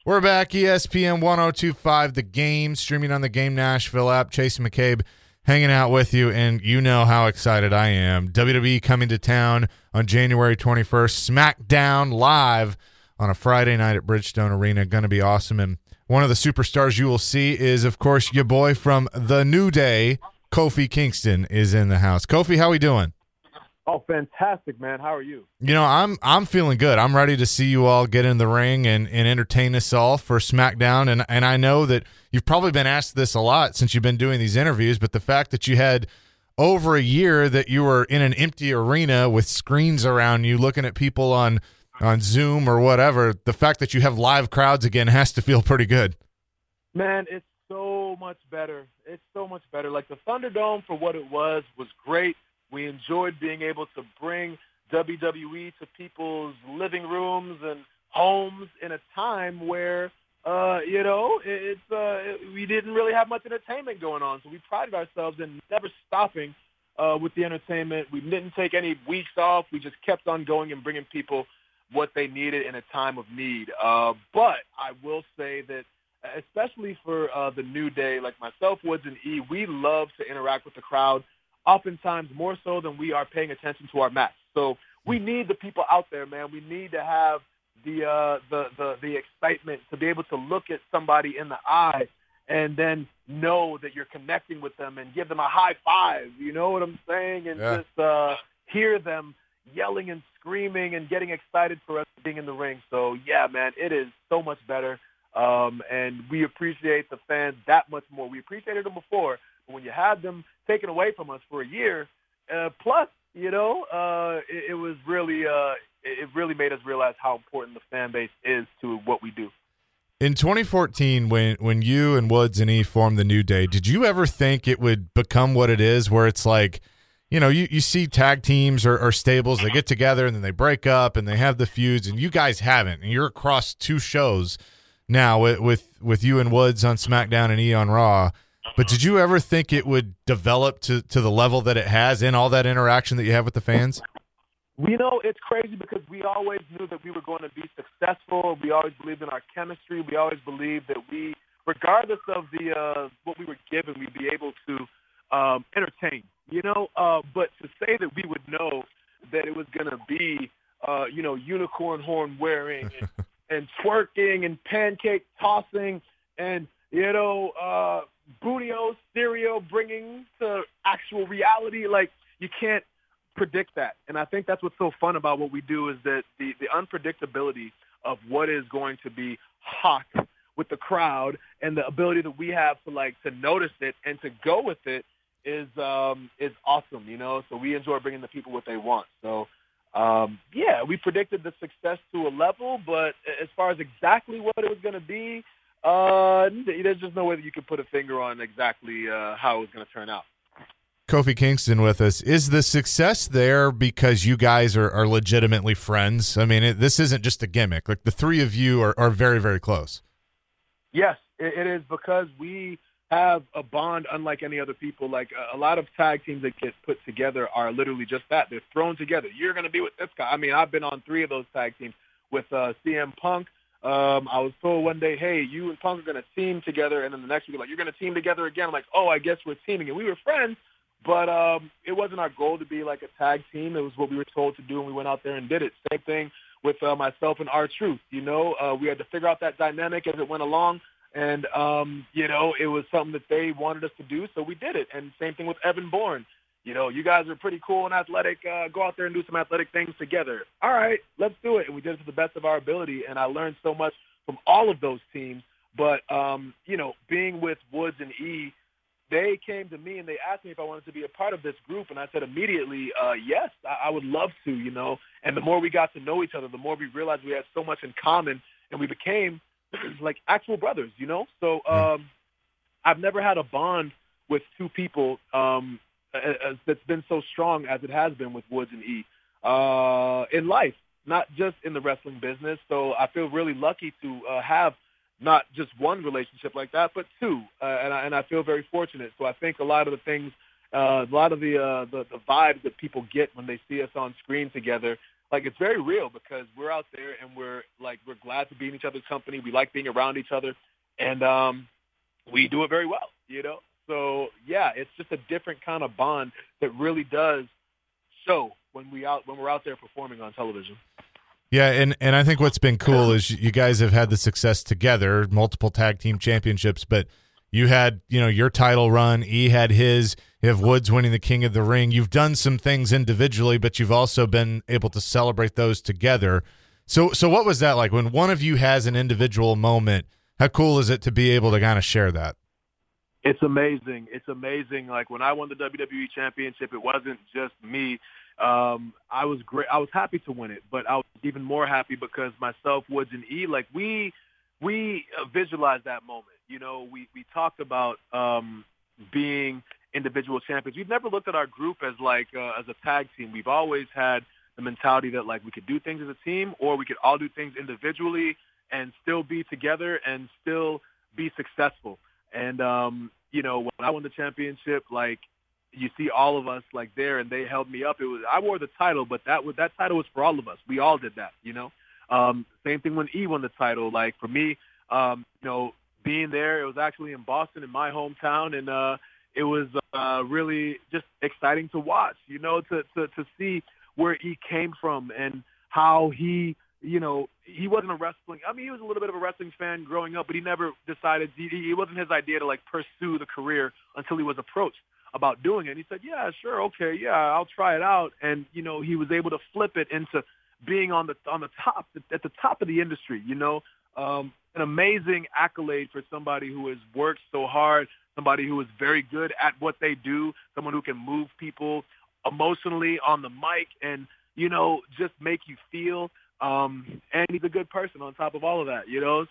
We're back, ESPN 1025, The Game, streaming on the Game Nashville app. Chase McCabe hanging out with you, and you know how excited I am. WWE coming to town on January 21st. SmackDown live on a Friday night at Bridgestone Arena. Going to be awesome. And one of the superstars you will see is, of course, your boy from The New Day, Kofi Kingston, is in the house. Kofi, how we doing? Oh, fantastic, man. How are you? You know, I'm feeling good. I'm ready to see you all get in the ring and entertain us all for SmackDown. And I know that you've probably been asked this a lot since you've been doing these interviews, but the fact that you had over a year that you were in an empty arena with screens around you looking at people on Zoom or whatever, the fact that you have live crowds again has to feel pretty good. Man, it's so much better. It's so much better. Like the Thunderdome, for what it was great. We enjoyed being able to bring WWE to people's living rooms and homes in a time where, we didn't really have much entertainment going on. So we prided ourselves in never stopping with the entertainment. We didn't take any weeks off. We just kept on going and bringing people what they needed in a time of need. But I will say that, especially for the New Day, like myself, Woods, and E, we love to interact with the crowd, oftentimes more so than we are paying attention to our match. So we need the people out there, man. We need to have the excitement to be able to look at somebody in the eye and then know that you're connecting with them and give them a high five. You know what I'm saying? And just hear them yelling and screaming and getting excited for us being in the ring. So, yeah, man, it is so much better. And we appreciate the fans that much more. We appreciated them before, but when you had them taken away from us for a year, plus, it was really it really made us realize how important the fan base is to what we do. In 2014, when you and Woods and E formed the New Day, did you ever think it would become what it is, where it's like, you see tag teams or stables, they get together and then they break up and they have the feuds, and you guys haven't, and you're across two shows now with you and Woods on SmackDown and E on Raw. But did you ever think it would develop to the level that it has in all that interaction that you have with the fans? It's crazy because we always knew that we were going to be successful. We always believed in our chemistry. We always believed that we, regardless of what we were given, we'd be able to entertain, But to say that we would know that it was going to be, unicorn horn wearing and twerking and pancake tossing and, Budio stereo bringing to actual reality, like, you can't predict that. And I think that's what's so fun about what we do, is that the unpredictability of what is going to be hot with the crowd and the ability that we have to notice it and to go with it is awesome, So we enjoy bringing the people what they want. So we predicted the success to a level, but as far as exactly what it was going to be, there's just no way that you could put a finger on exactly how it was going to turn out. Kofi Kingston with us. Is the success there because you guys are legitimately friends? I mean, this isn't just a gimmick. Like, the three of you are very, very close. Yes, it is, because we have a bond unlike any other people. Like, a lot of tag teams that get put together are literally just that. They're thrown together. You're going to be with this guy. I mean, I've been on 3 of those tag teams with CM Punk. I was told one day, hey, you and Punk are going to team together, and then the next week, you're going to team together again. I'm like, oh, I guess we're teaming. And we were friends, but it wasn't our goal to be like a tag team. It was what we were told to do, and we went out there and did it. Same thing with myself and R-Truth. We had to figure out that dynamic as it went along, and, it was something that they wanted us to do, so we did it. And same thing with Evan Bourne. You guys are pretty cool and athletic. Go out there and do some athletic things together. All right, let's do it. And we did it to the best of our ability, and I learned so much from all of those teams. But, being with Woods and E, they came to me and they asked me if I wanted to be a part of this group, and I said immediately, yes, I would love to, And the more we got to know each other, the more we realized we had so much in common, and we became like actual brothers, So I've never had a bond with two people that's been so strong as it has been with Woods and E in life, not just in the wrestling business. So I feel really lucky to have not just one relationship like that, but 2, and I feel very fortunate. So I think a lot of the things, a lot of the vibes that people get when they see us on screen together like it's very real because we're out there and we're glad to be in each other's company. We like being around each other, and we do it very well, you know. So yeah, it's just a different kind of bond that really does show when we're out there performing on television. Yeah, and I think what's been cool is you guys have had the success together, multiple tag team championships, but you had, your title run, E had his, you have Woods winning the King of the Ring. You've done some things individually, but you've also been able to celebrate those together. So what was that like when one of you has an individual moment? How cool is it to be able to kind of share that? It's amazing. It's amazing. Like when I won the WWE Championship, it wasn't just me. I was great. I was happy to win it, but I was even more happy because myself, Woods, and E, like we visualized that moment. We talked about being individual champions. We've never looked at our group as as a tag team. We've always had the mentality that like we could do things as a team, or we could all do things individually and still be together and still be successful. And when I won the championship, like, you see all of us like there, and they held me up. I wore the title, but that title was for all of us. We all did that, Same thing when E won the title. Like for me, being there, it was actually in Boston, in my hometown, and it was really just exciting to watch. To see where E came from and how he wasn't a wrestling. I mean, he was a little bit of a wrestling fan growing up, but he never decided. It wasn't his idea to like pursue the career until he was approached about doing it. And he said, yeah, sure. Okay. Yeah, I'll try it out. And, he was able to flip it into being on the top, at the top of the industry, an amazing accolade for somebody who has worked so hard, somebody who is very good at what they do, someone who can move people emotionally on the mic and, just make you feel, and he's a good person on top of all of that,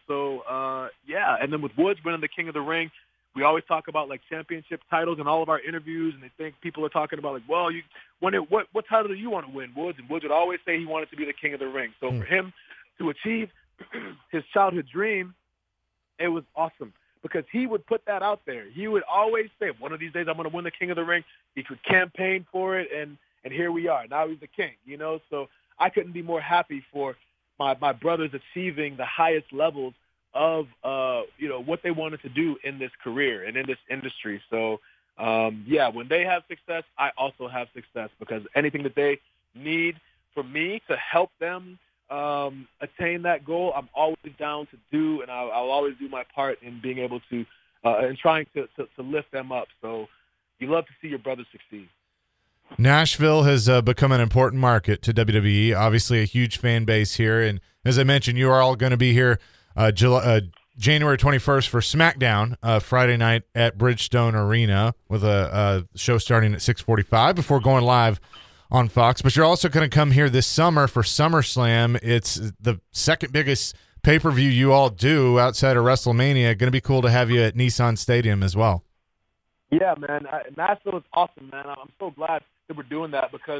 So, yeah. And then with Woods winning the King of the Ring, we always talk about like championship titles in all of our interviews, and they think people are talking about like, well, what title do you want to win, Woods? And Woods would always say he wanted to be the King of the Ring. So for him to achieve his childhood dream, it was awesome because he would put that out there. He would always say, one of these days I'm going to win the King of the Ring. He could campaign for it, and here we are. Now he's the king, So I couldn't be more happy for my brothers achieving the highest levels of what they wanted to do in this career and in this industry. So when they have success, I also have success because anything that they need from me to help them attain that goal, I'm always down to do, and I'll always do my part in being able to and trying to lift them up. So you love to see your brothers succeed. Nashville has become an important market to WWE, obviously a huge fan base here. And as I mentioned, you are all going to be here January 21st for SmackDown, Friday night at Bridgestone Arena with a show starting at 6:45 before going live on Fox. But you're also going to come here this summer for SummerSlam. It's the second biggest pay-per-view you all do outside of WrestleMania. Going to be cool to have you at Nissan Stadium as well. Yeah, man. Nashville is awesome, man. I'm so glad that we're doing that because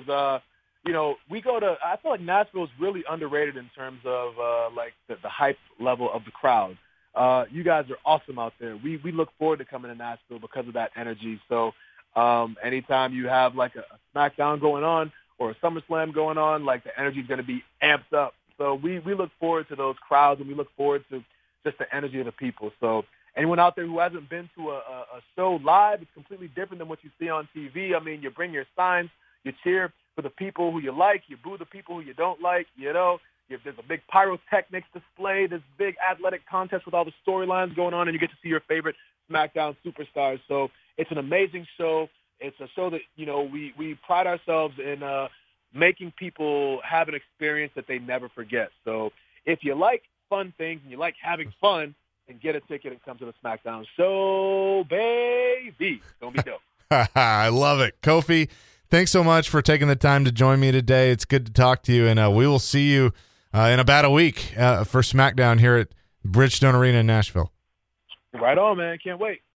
we go to – I feel like Nashville is really underrated in terms of the hype level of the crowd. You guys are awesome out there. We look forward to coming to Nashville because of that energy. So anytime you have like a SmackDown going on or a SummerSlam going on, like the energy is going to be amped up. So we look forward to those crowds, and we look forward to just the energy of the people. So anyone out there who hasn't been to a show live, it's completely different than what you see on TV. I mean, you bring your signs, you cheer for the people who you like, you boo the people who you don't like, There's a big pyrotechnics display, this big athletic contest with all the storylines going on, and you get to see your favorite SmackDown superstars. So it's an amazing show. It's a show that, we pride ourselves in making people have an experience that they never forget. So if you like fun things and you like having fun, then get a ticket and come to the SmackDown show, baby. Don't be dope. I love it. Kofi, thanks so much for taking the time to join me today. It's good to talk to you, and we will see you in about a week for SmackDown here at Bridgestone Arena in Nashville. Right on, man. Can't wait.